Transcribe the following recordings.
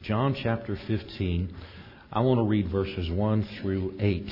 John chapter 15. I want to read verses 1 through 8.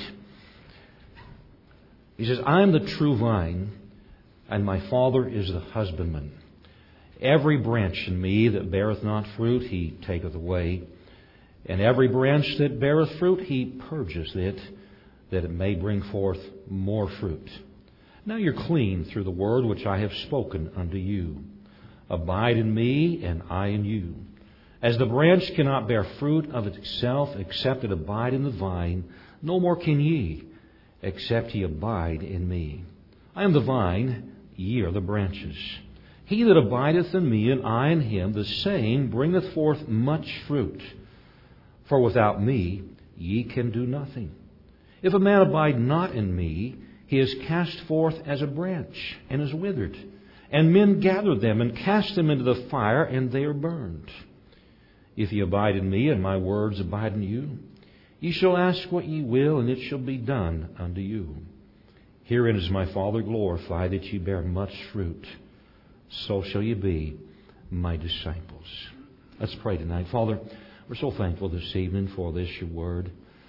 He says, I am the true vine, and my Father is the husbandman. Every branch in me that beareth not fruit, He taketh away. And every branch that beareth fruit, He purgeth it, that it may bring forth more fruit. Now you're clean through the word which I have spoken unto you. Abide in me, and I in you. As the branch cannot bear fruit of itself, except it abide in the vine, no more can ye, except ye abide in me. I am the vine, ye are the branches. He that abideth in me, and I in him, the same bringeth forth much fruit. For without me ye can do nothing. If a man abide not in me, he is cast forth as a branch, and is withered. And men gather them, and cast them into the fire, and they are burned. If ye abide in me, and my words abide in you, ye shall ask what ye will, and it shall be done unto you. Herein is my Father glorified, that ye bear much fruit. So shall ye be my disciples. Let's pray tonight. Father, we're so thankful this evening for this, your word.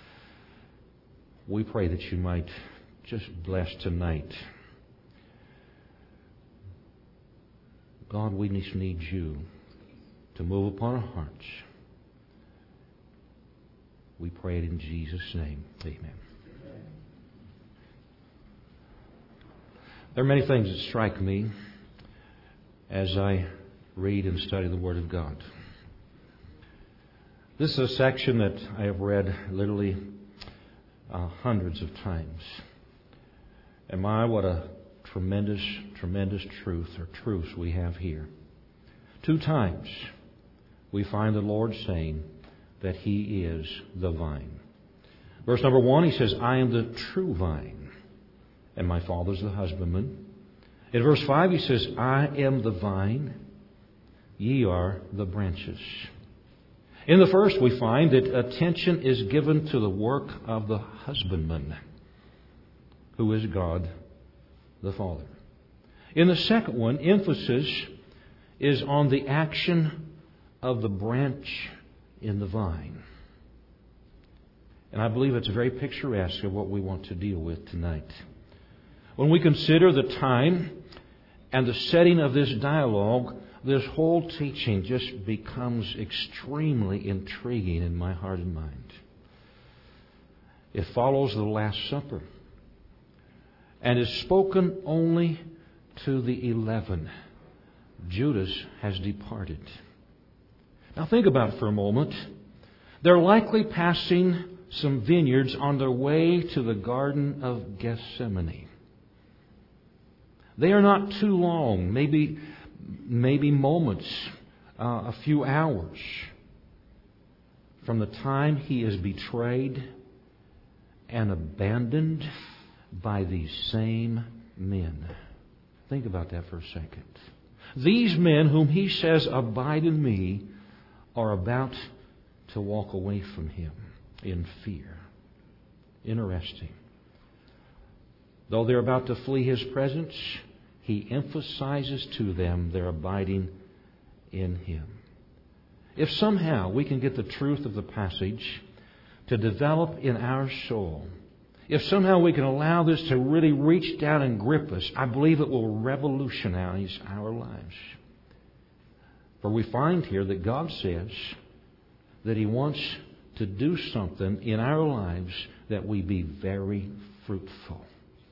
We pray that you might just bless tonight. God, we just need you to move upon our hearts. We pray it in Jesus' name. Amen. There are many things that strike me as I read and study the Word of God. This is a section that I have read literally hundreds of times. And my, what a tremendous, tremendous truth or truths we have here. 2 times we find the Lord saying that He is the vine. Verse number 1, He says, I am the true vine, and my Father's the husbandman. In verse 5, He says, I am the vine, ye are the branches. In the first, we find that attention is given to the work of the husbandman, who is God the Father. In the second one, emphasis is on the action of the branch in the vine. And I believe it's very picturesque of what we want to deal with tonight. When we consider the time and the setting of this dialogue, this whole teaching just becomes extremely intriguing in my heart and mind. It follows the Last Supper and is spoken only to the 11. Judas has departed. Now think about it for a moment. They're likely passing some vineyards on their way to the Garden of Gethsemane. They are not too long, maybe moments, a few hours from the time he is betrayed and abandoned by these same men. Think about that for a second. These men whom he says, abide in me, are about to walk away from him in fear. Interesting. Though they're about to flee his presence, he emphasizes to them their abiding in him. If somehow we can get the truth of the passage to develop in our soul, if somehow we can allow this to really reach down and grip us, I believe it will revolutionize our lives. For we find here that God says that He wants to do something in our lives that we be very fruitful.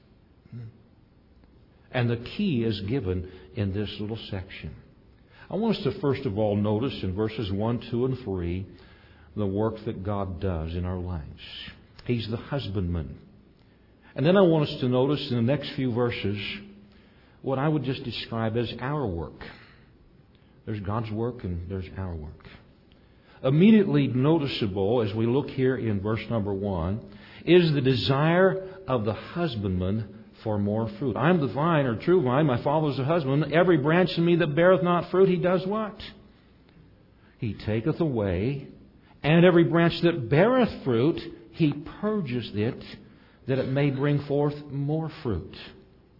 And the key is given in this little section. I want us to first of all notice in verses 1, 2, and 3 the work that God does in our lives. He's the husbandman. And then I want us to notice in the next few verses what I would just describe as our work. There's God's work and there's our work. Immediately noticeable as we look here in verse number 1 is the desire of the husbandman for more fruit. I am the vine or true vine, my Father is the husbandman. Every branch in me that beareth not fruit, He does what? He taketh away. And every branch that beareth fruit, He purgeth it, that it may bring forth more fruit.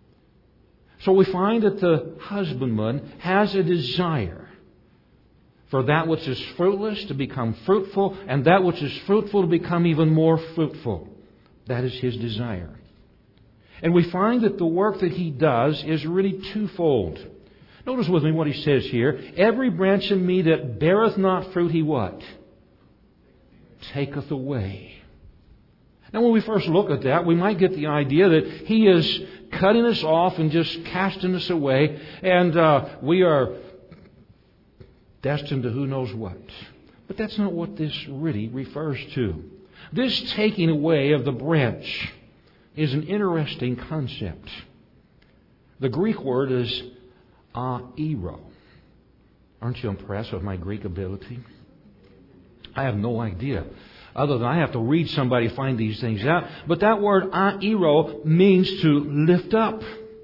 So we find that the husbandman has a desire for that which is fruitless to become fruitful, and that which is fruitful to become even more fruitful. That is His desire. And we find that the work that He does is really twofold. Notice with me what He says here. Every branch in me that beareth not fruit, He what? Taketh away. Now when we first look at that, we might get the idea that He is cutting us off and just casting us away, and we are destined to who knows what. But that's not what this really refers to. This taking away of the branch is an interesting concept. The Greek word is airo. Aren't you impressed with my Greek ability? I have no idea. Other than I have to read somebody to find these things out. But that word airo means to lift up.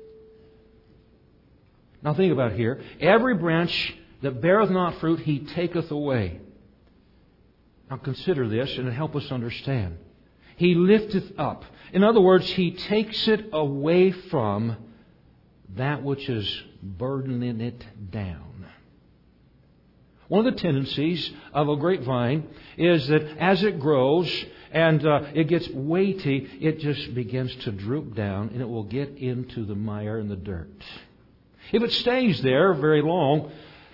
Now think about here. Every branch that beareth not fruit, He taketh away. Now consider this and help us understand. He lifteth up. In other words, He takes it away from that which is burdening it down. One of the tendencies of a grapevine is that as it grows and it gets weighty, it just begins to droop down and it will get into the mire and the dirt. If it stays there very long,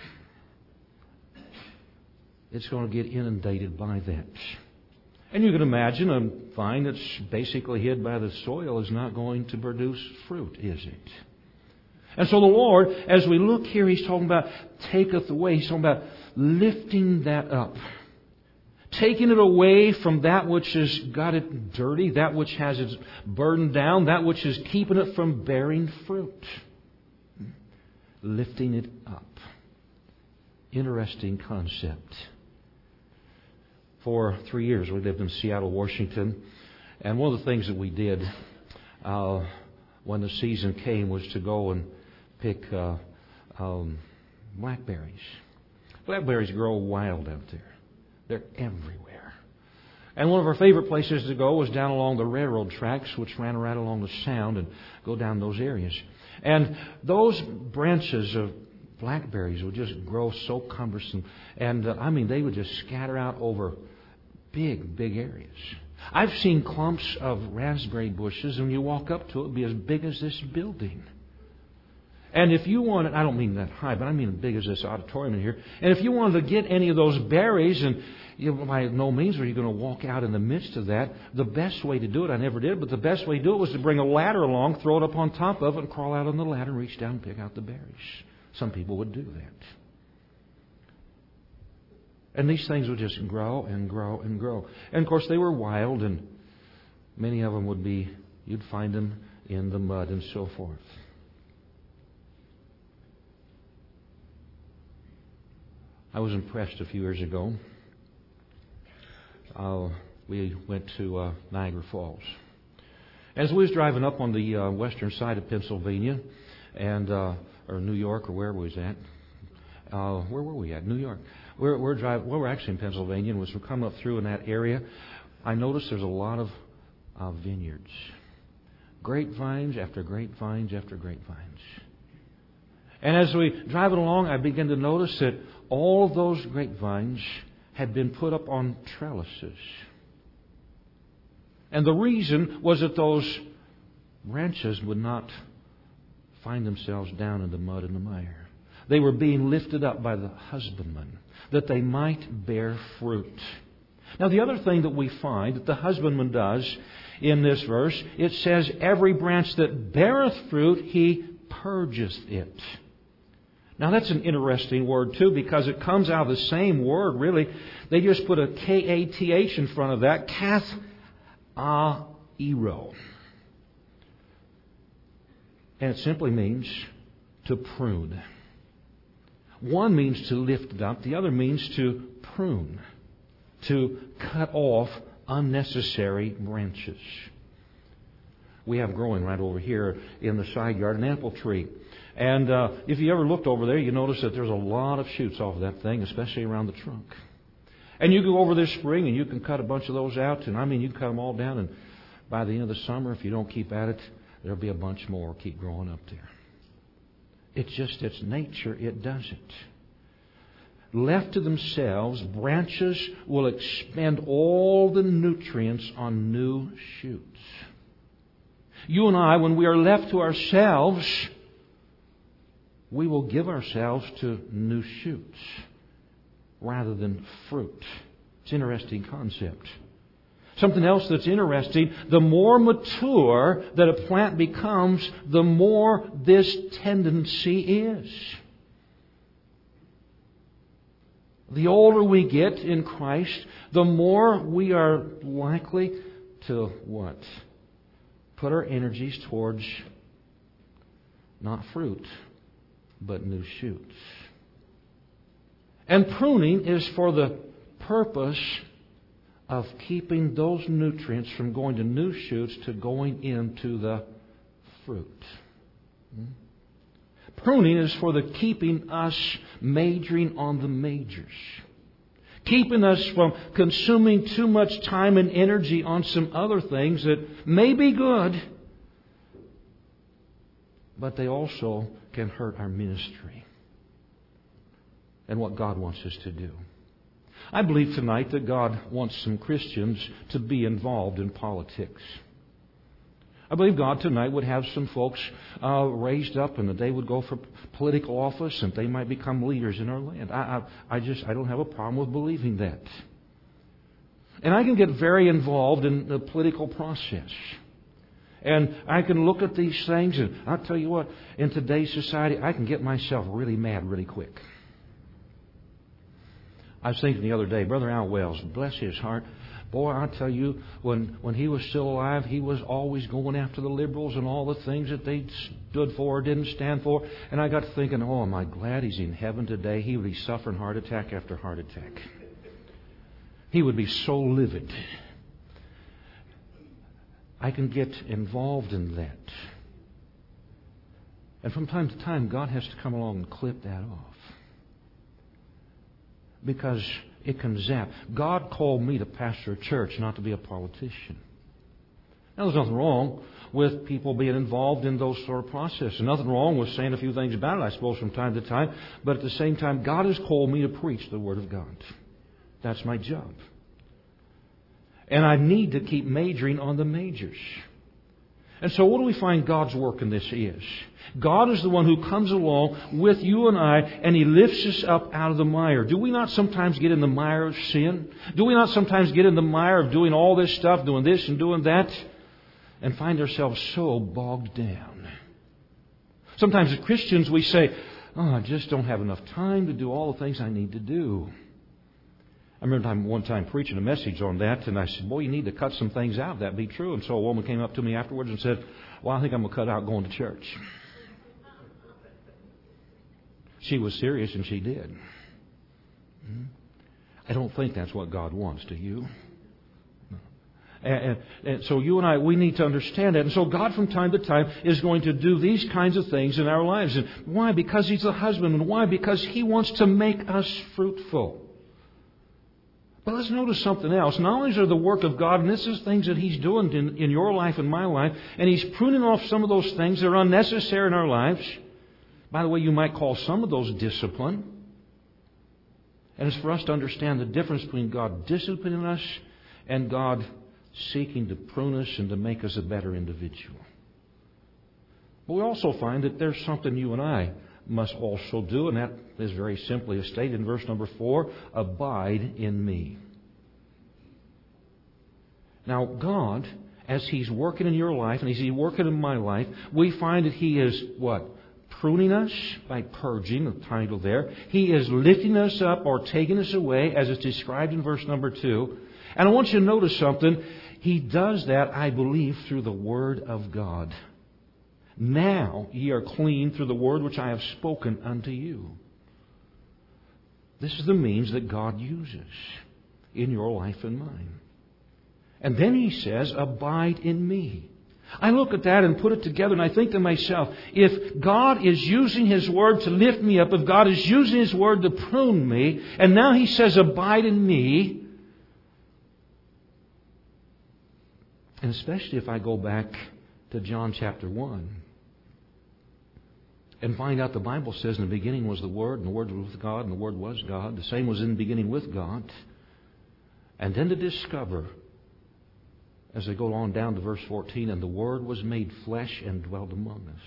it's going to get inundated by that. And you can imagine a vine that's basically hid by the soil is not going to produce fruit, is it? And so the Lord, as we look here, He's talking about taketh away. He's talking about lifting that up. Taking it away from that which has got it dirty, that which has its burden down, that which is keeping it from bearing fruit. Lifting it up. Interesting concept. For 3 years we lived in Seattle, Washington. And one of the things that we did when the season came was to go and pick blackberries. Blackberries grow wild out there. They're everywhere. And one of our favorite places to go was down along the railroad tracks, which ran right along the Sound, and go down those areas. And those branches of blackberries would just grow so cumbersome. And they would just scatter out over big, big areas. I've seen clumps of raspberry bushes, and when you walk up to it, it'd be as big as this building. And if you wanted, I don't mean that high, but I mean as big as this auditorium in here. And if you wanted to get any of those berries, and by no means are you going to walk out in the midst of that, the best way to do it, I never did, but the best way to do it was to bring a ladder along, throw it up on top of it, and crawl out on the ladder and reach down and pick out the berries. Some people would do that. And these things would just grow and grow and grow. And of course they were wild, and many of them would be, you'd find them in the mud and so forth. I was impressed a few years ago. We went to Niagara Falls. As we was driving up on the western side of Pennsylvania, and or New York, or where we was at. Where were we at? New York. We're driving. Well, we're actually in Pennsylvania, and as we're coming up through in that area, I noticed there's a lot of vineyards, grapevines after grapevines after grapevines. And as we driving along, I began to notice that all of those grapevines had been put up on trellises. And the reason was that those branches would not find themselves down in the mud and the mire. They were being lifted up by the husbandman, that they might bear fruit. Now the other thing that we find that the husbandman does in this verse, it says, every branch that beareth fruit, he purgeth it. Now that's an interesting word too, because it comes out of the same word really. They just put a K-A-T-H in front of that. Kath-a-ero. And it simply means to prune. One means to lift it up. The other means to prune. To cut off unnecessary branches. We have growing right over here in the side yard an apple tree. And if you ever looked over there, you notice that there's a lot of shoots off of that thing, especially around the trunk. And you go over this spring and you can cut a bunch of those out. And you can cut them all down. And by the end of the summer, if you don't keep at it, there'll be a bunch more keep growing up there. It's just its nature. It does it. left to themselves, branches will expend all the nutrients on new shoots. You and I, when we are left to ourselves, we will give ourselves to new shoots rather than fruit. It's an interesting concept. Something else that's interesting, the more mature that a plant becomes, the more this tendency is. The older we get in Christ, the more we are likely to what? Put our energies towards not fruit, but new shoots. And pruning is for the purpose of keeping those nutrients from going to new shoots to going into the fruit. Pruning is for the keeping us majoring on the majors. Keeping us from consuming too much time and energy on some other things that may be good, but they also can hurt our ministry and what God wants us to do. I believe tonight that God wants some Christians to be involved in politics. I believe God tonight would have some folks raised up and that they would go for political office and they might become leaders in our land. I don't have a problem with believing that. And I can get very involved in the political process. And I can look at these things and I'll tell you what, in today's society, I can get myself really mad really quick. I was thinking the other day, Brother Al Wells, bless his heart, boy, I tell you, when he was still alive, he was always going after the liberals and all the things that they stood for or didn't stand for. And I got to thinking, oh, am I glad he's in heaven today? He would be suffering heart attack after heart attack. He would be so livid. I can get involved in that. And from time to time, God has to come along and clip that off. Because it can zap. God called me to pastor a church, not to be a politician. Now, there's nothing wrong with people being involved in those sort of processes. Nothing wrong with saying a few things about it, I suppose, from time to time. But at the same time, God has called me to preach the Word of God. That's my job. And I need to keep majoring on the majors. And so what do we find God's work in this is? God is the one who comes along with you and I, and He lifts us up out of the mire. Do we not sometimes get in the mire of sin? Do we not sometimes get in the mire of doing all this stuff, doing this and doing that, and find ourselves so bogged down? Sometimes as Christians we say, I just don't have enough time to do all the things I need to do. I remember one time preaching a message on that, and I said, boy, you need to cut some things out. That'd be true. And so a woman came up to me afterwards and said, well, I think I'm going to cut out going to church. She was serious, and she did. I don't think that's what God wants, do you? And so you and I, we need to understand that. And so God from time to time is going to do these kinds of things in our lives. And why? Because He's the husband. And why? Because He wants to make us fruitful. But let's notice something else. Not only is there the work of God, and this is things that He's doing in your life and my life, and He's pruning off some of those things that are unnecessary in our lives. By the way, you might call some of those discipline. And it's for us to understand the difference between God disciplining us and God seeking to prune us and to make us a better individual. But we also find that there's something you and I must also do, and that is very simply stated in verse number 4, abide in me. Now, God, as He's working in your life and as He's working in my life, we find that He is what? Pruning us by purging, the title there. He is lifting us up or taking us away, as it's described in verse number 2. And I want you to notice something. He does that, I believe, through the Word of God. Now ye are clean through the word which I have spoken unto you. This is the means that God uses in your life and mine. And then He says, abide in me. I look at that and put it together and I think to myself, if God is using His Word to lift me up, if God is using His Word to prune me, and now He says, abide in me, and especially if I go back to John chapter 1, and find out the Bible says in the beginning was the Word, and the Word was with God, and the Word was God. The same was in the beginning with God. And then to discover, as they go on down to verse 14, and the Word was made flesh and dwelt among us.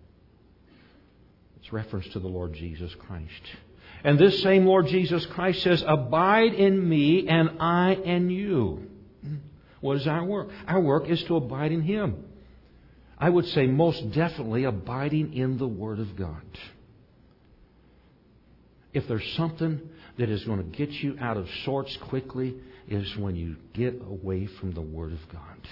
It's reference to the Lord Jesus Christ. And this same Lord Jesus Christ says, abide in me and I in you. What is our work? Our work is to abide in Him. I would say most definitely abiding in the Word of God. If there's something that is going to get you out of sorts quickly, is when you get away from the Word of God.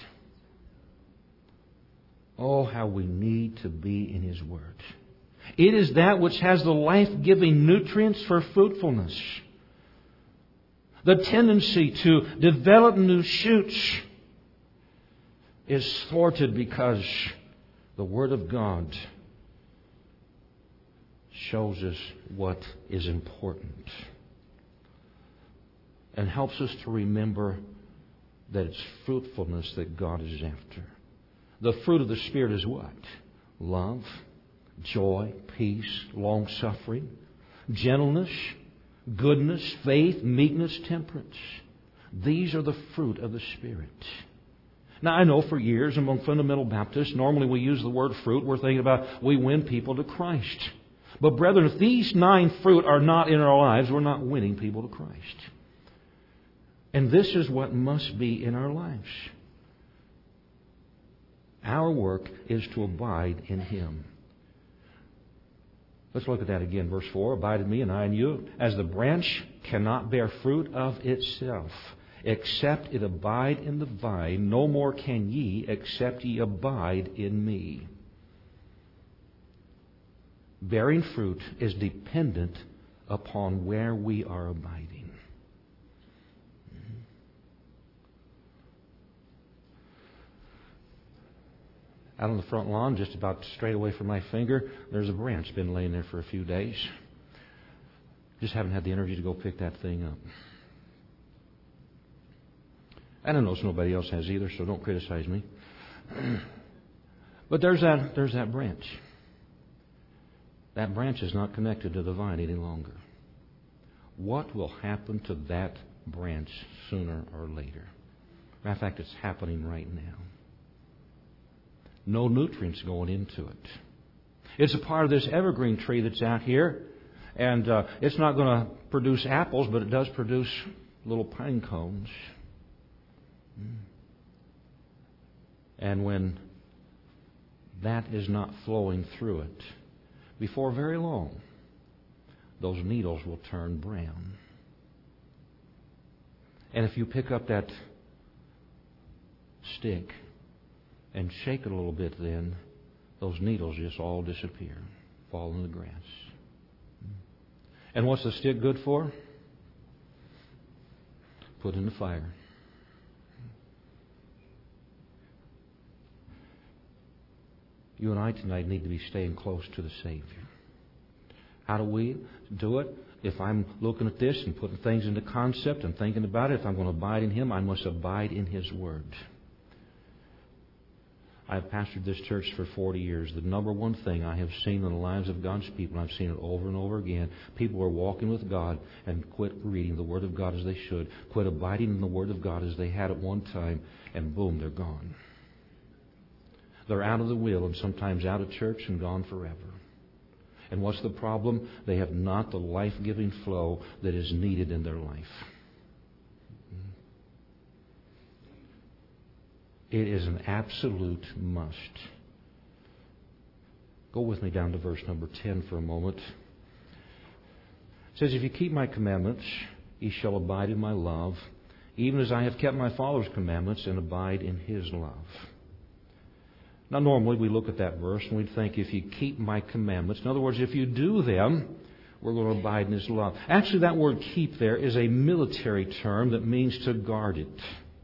Oh, how we need to be in His Word. It is that which has the life-giving nutrients for fruitfulness. The tendency to develop new shoots is thwarted because the Word of God shows us what is important and helps us to remember that it's fruitfulness that God is after. The fruit of the Spirit is what? Love, joy, peace, long-suffering, gentleness, goodness, faith, meekness, temperance. These are the fruit of the Spirit. Now, I know for years among fundamental Baptists, normally we use the word fruit. We're thinking about we win people to Christ. But brethren, if these 9 fruit are not in our lives, we're not winning people to Christ. And this is what must be in our lives. Our work is to abide in Him. Let's look at that again. Verse 4, abide in me and I in you. As the branch cannot bear fruit of itself, except it abide in the vine, no more can ye, except ye abide in me. Bearing fruit is dependent upon where we are abiding. Out on the front lawn, just about straight away from my finger, there's a branch been laying there for a few days. Just haven't had the energy to go pick that thing up. I don't know if nobody else has either, so don't criticize me. But there's that branch. That branch is not connected to the vine any longer. What will happen to that branch sooner or later? Matter of fact, it's happening right now. No nutrients going into it. It's a part of this evergreen tree that's out here, and it's not going to produce apples, but it does produce little pine cones. And when that is not flowing through it, before very long, those needles will turn brown. And if you pick up that stick and shake it a little bit, then those needles just all disappear, fall in the grass. And what's the stick good for? Put in the fire. You and I tonight need to be staying close to the Savior. How do we do it? If I'm looking at this and putting things into concept and thinking about it, if I'm going to abide in Him, I must abide in His Word. I've pastored this church for 40 years. The number one thing I have seen in the lives of God's people, and I've seen it over and over again, people are walking with God and quit reading the Word of God as they should, quit abiding in the Word of God as they had at one time, and boom, they're gone. They're out of the will and sometimes out of church and gone forever. And what's the problem? They have not the life-giving flow that is needed in their life. It is an absolute must. Go with me down to verse number 10 for a moment. It says, if you keep my commandments, ye shall abide in my love, even as I have kept my Father's commandments and abide in His love. Now, normally we look at that verse and we'd think, if you keep my commandments, in other words, if you do them, we're going to abide in His love. Actually, that word keep there is a military term that means to guard it.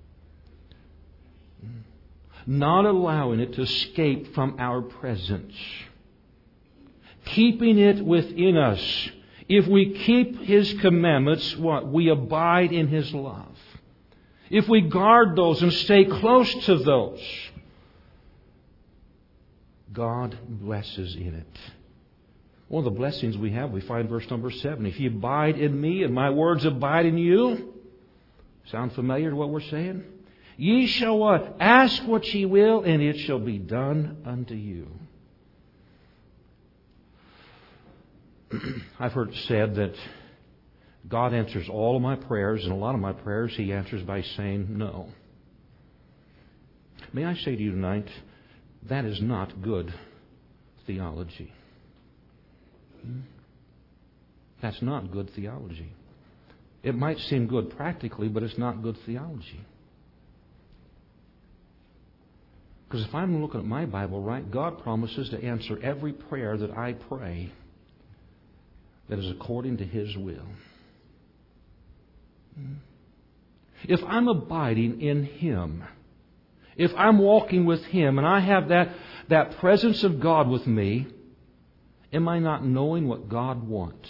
Not allowing it to escape from our presence. Keeping it within us. If we keep His commandments, what? We abide in His love. If we guard those and stay close to those, God blesses in it. One of the blessings we have, we find verse number 7. If you abide in me and my words abide in you. Sound familiar to what we're saying? Ye shall what? Ask what ye will, and it shall be done unto you. I've heard it said that God answers all of my prayers, and a lot of my prayers He answers by saying no. May I say to you tonight, that is not good theology. That's not good theology. It might seem good practically, but it's not good theology. Because if I'm looking at my Bible right, God promises to answer every prayer that I pray that is according to His will. If I'm abiding in Him, if I'm walking with Him and I have that presence of God with me, am I not knowing what God wants?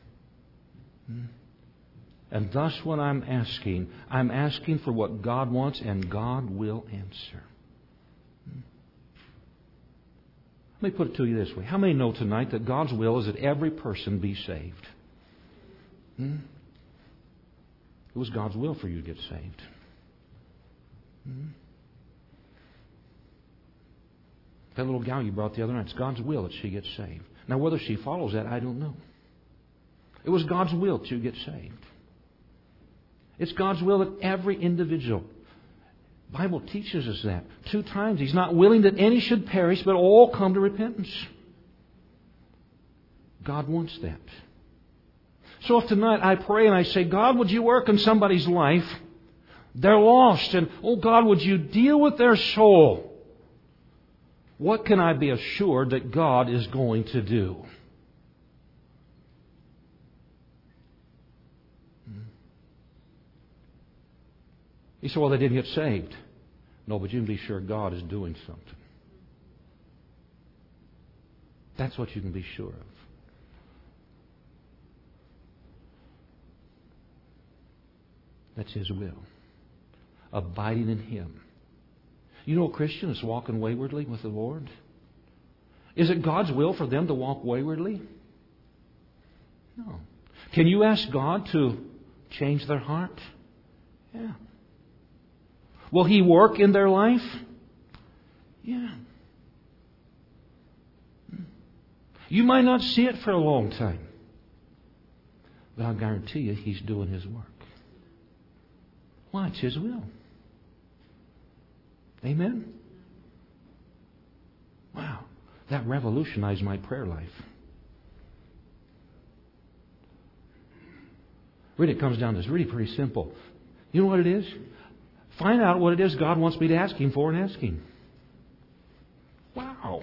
And thus when I'm asking for what God wants, and God will answer. Let me put it to you this way. How many know tonight that God's will is that every person be saved? It was God's will for you to get saved. That little gal you brought the other night, it's God's will that she gets saved. Now, whether she follows that, I don't know. It was God's will to get saved. It's God's will that every individual. The Bible teaches us that 2 times. He's not willing that any should perish, but all come to repentance. God wants that. So if tonight I pray and I say, God, would you work in somebody's life? They're lost. And, oh God, would you deal with their soul? What can I be assured that God is going to do? You say, well, they didn't get saved. No, but you can be sure God is doing something. That's what you can be sure of. That's His will. Abiding in Him. You know a Christian is walking waywardly with the Lord? Is it God's will for them to walk waywardly? No. Can you ask God to change their heart? Yeah. Will He work in their life? Yeah. You might not see it for a long time, but I'll guarantee you He's doing His work. Why? It's His will. Amen? Wow. That revolutionized my prayer life. Really, it comes down to this. Really pretty simple. You know what it is? Find out what it is God wants me to ask Him for and ask Him. Wow.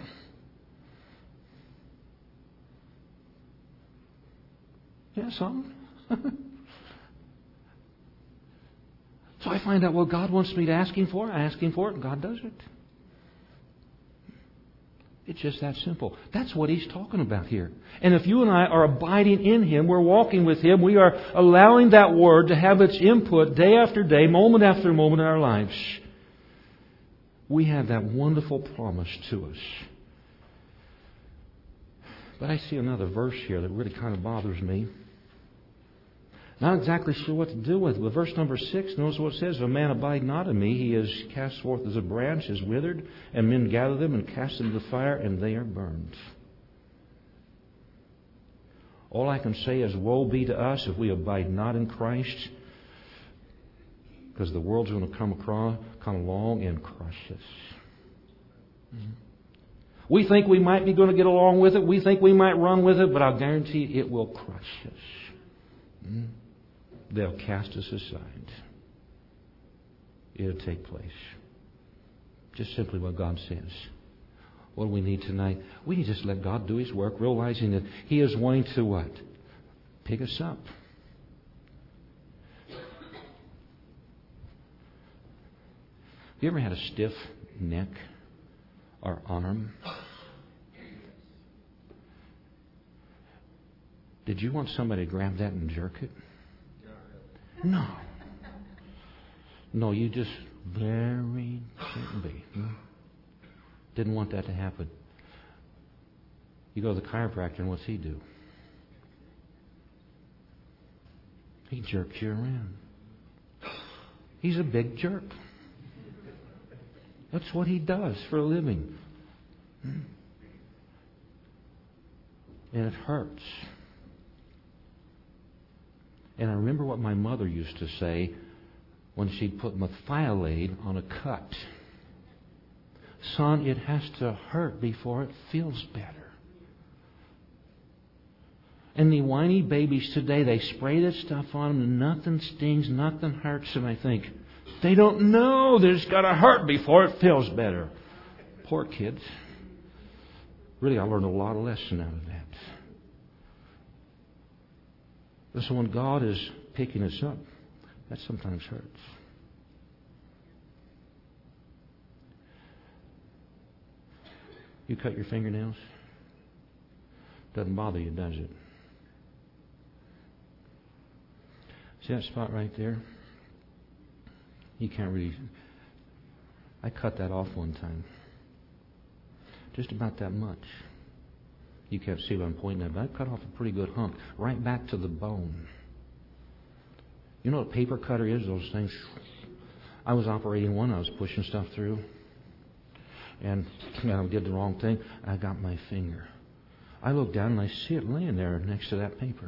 Yeah, something. So I find out what God wants me to ask Him for. I ask Him for it, and God does it. It's just that simple. That's what He's talking about here. And if you and I are abiding in Him, we're walking with Him, we are allowing that Word to have its input day after day, moment after moment in our lives. We have that wonderful promise to us. But I see another verse here that really kind of bothers me. Not exactly sure what to do with it. But verse number 6, notice what it says. If a man abide not in me, he is cast forth as a branch, is withered, and men gather them and cast them into the fire, and they are burned. All I can say is, woe be to us if we abide not in Christ, because the world's going to come along and crush us. We think we might be going to get along with it. We think we might run with it, but I'll guarantee it will crush us. They'll cast us aside. It'll take place. Just simply what God says. What do we need tonight? We need to just let God do His work, realizing that He is wanting to what? Pick us up. Have you ever had a stiff neck or arm? Did you want somebody to grab that and jerk it? No. No, you just very gently. Didn't want that to happen. You go to the chiropractor, and what's he do? He jerks you around. He's a big jerk. That's what he does for a living. And it hurts. And I remember what my mother used to say when she'd put methylate on a cut. Son, it has to hurt before it feels better. And the whiny babies today, they spray this stuff on them and nothing stings, nothing hurts. And I think, they don't know that it's got to hurt before it feels better. Poor kids. Really, I learned a lot of lesson out of that. And so when God is picking us up, that sometimes hurts. You cut your fingernails? Doesn't bother you, does it? See that spot right there? You can't really... I cut that off one time. Just about that much. You can't see what I'm pointing at, but I cut off a pretty good hunk. Right back to the bone. You know what a paper cutter is? Those things. I was operating one. I was pushing stuff through. And I did the wrong thing. I got my finger. I look down and I see it laying there next to that paper.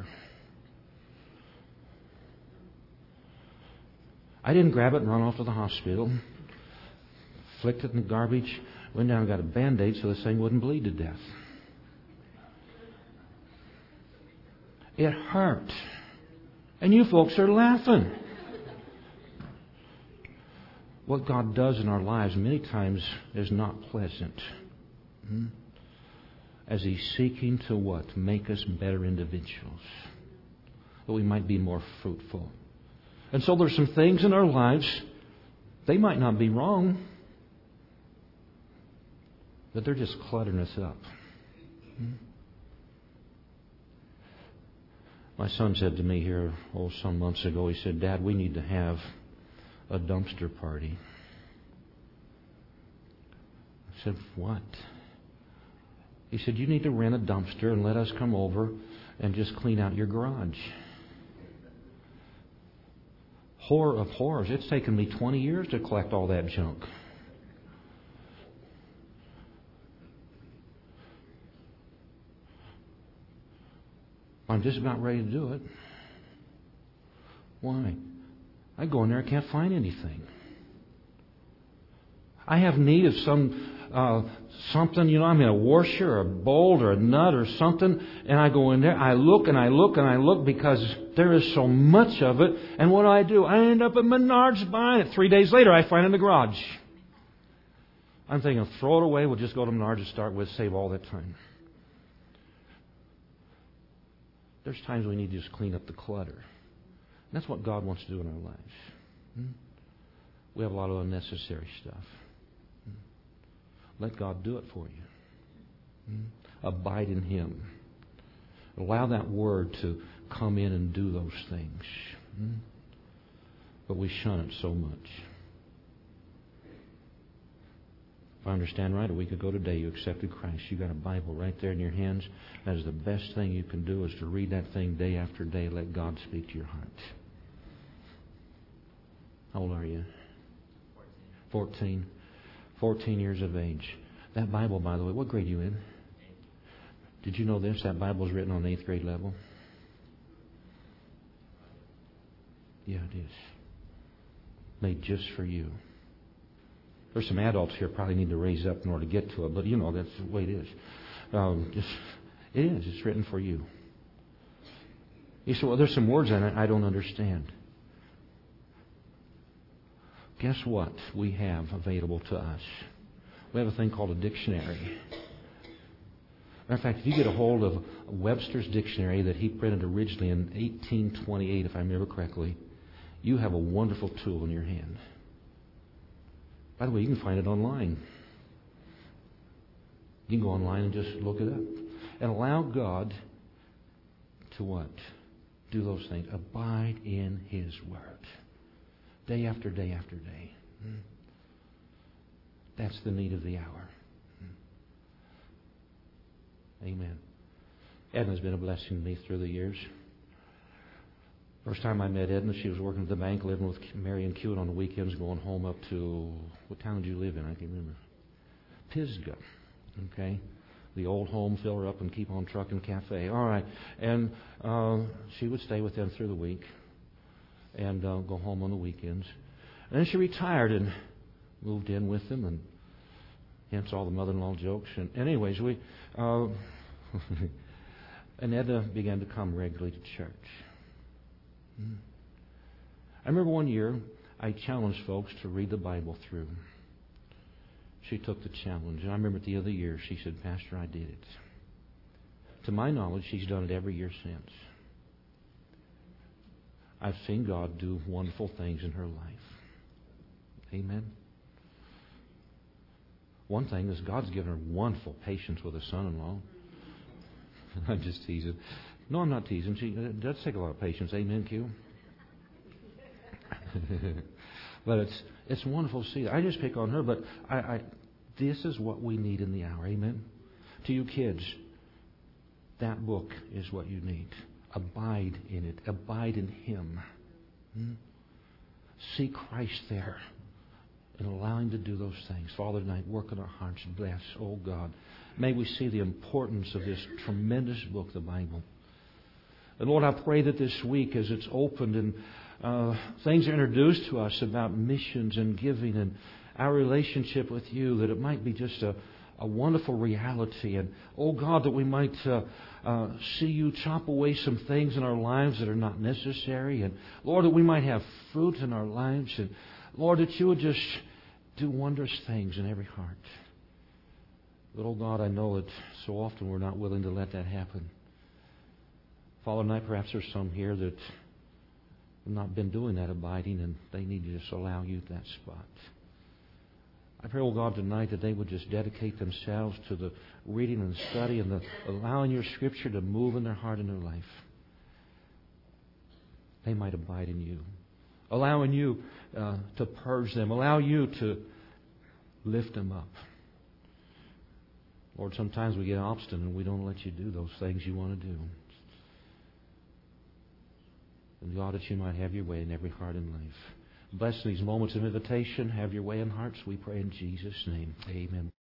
I didn't grab it and run off to the hospital. Flicked it in the garbage. Went down and got a Band-Aid so this thing wouldn't bleed to death. It hurt. And you folks are laughing. What God does in our lives many times is not pleasant. As He's seeking to what? Make us better individuals. That we might be more fruitful. And so there's some things in our lives, they might not be wrong, but they're just cluttering us up. My son said to me here, some months ago, he said, Dad, we need to have a dumpster party. I said, what? He said, you need to rent a dumpster and let us come over and just clean out your garage. Horror of horrors. It's taken me 20 years to collect all that junk. I'm just about ready to do it. Why? I go in there, I can't find anything. I have need of something, I'm in a washer or a bolt or a nut or something, and I go in there, I look and I look and I look because there is so much of it, and what do? I end up at Menards buying it. 3 days later, I find it in the garage. I'm thinking, throw it away, we'll just go to Menards to start with, save all that time. There's times we need to just clean up the clutter. And that's what God wants to do in our lives. We have a lot of unnecessary stuff. Let God do it for you. Abide in Him. Allow that Word to come in and do those things. But we shun it so much. If I understand right, a week ago today you accepted Christ. You got a Bible right there in your hands. That is the best thing you can do, is to read that thing day after day. Let God speak to your heart. How old are you? 14. 14 years of age. That Bible, by the way, what grade are you in? Did you know this? That Bible is written on 8th grade level. Yeah, it is. Made just for you. There's some adults here probably need to raise up in order to get to it, but that's the way it is. It is. It's written for you. You say, well, there's some words in it I don't understand. Guess what we have available to us? We have a thing called a dictionary. Matter of fact, if you get a hold of Webster's dictionary that he printed originally in 1828, if I remember correctly, you have a wonderful tool in your hand. By the way, you can find it online. You can go online and just look it up. And allow God to what? Do those things. Abide in His Word. Day after day after day. That's the need of the hour. Amen. Edna's been a blessing to me through the years. First time I met Edna, she was working at the bank, living with Mary and Cute on the weekends, going home up to, what town did you live in? I can't remember. Pisgah. Okay. The old home, fill her up and keep on trucking cafe. All right. And she would stay with them through the week and go home on the weekends. And then she retired and moved in with them, and hence all the mother-in-law jokes. And anyways, we and Edna began to come regularly to church. I remember one year I challenged folks to read the Bible through. She took the challenge, and I remember at the end of the year she said, "Pastor, I did it." To my knowledge, she's done it every year since. I've seen God do wonderful things in her life. Amen. One thing is God's given her wonderful patience with her son-in-law. I'm just teasing. No, I'm not teasing. It does take a lot of patience. Amen, Q? But it's wonderful to see that. I just pick on her, but this is what we need in the hour. Amen? To you kids, that book is what you need. Abide in it. Abide in Him. See Christ there and allow Him to do those things. Father, tonight, work in our hearts. Bless, oh God. May we see the importance of this tremendous book, the Bible. And Lord, I pray that this week, as it's opened and things are introduced to us about missions and giving and our relationship with You, that it might be just a wonderful reality. And, oh God, that we might see You chop away some things in our lives that are not necessary. And, Lord, that we might have fruit in our lives. And, Lord, that You would just do wondrous things in every heart. But, oh God, I know that so often we're not willing to let that happen. Father, tonight perhaps there's some here that have not been doing that abiding, and they need to just allow You at that spot. I pray, oh God, tonight that they would just dedicate themselves to the reading and study and the allowing Your Scripture to move in their heart and their life. They might abide in You. Allowing You to purge them. Allow You to lift them up. Lord, sometimes we get obstinate and we don't let You do those things You want to do. And God, that You might have Your way in every heart and life. Bless these moments of invitation. Have Your way in hearts. We pray in Jesus' name. Amen.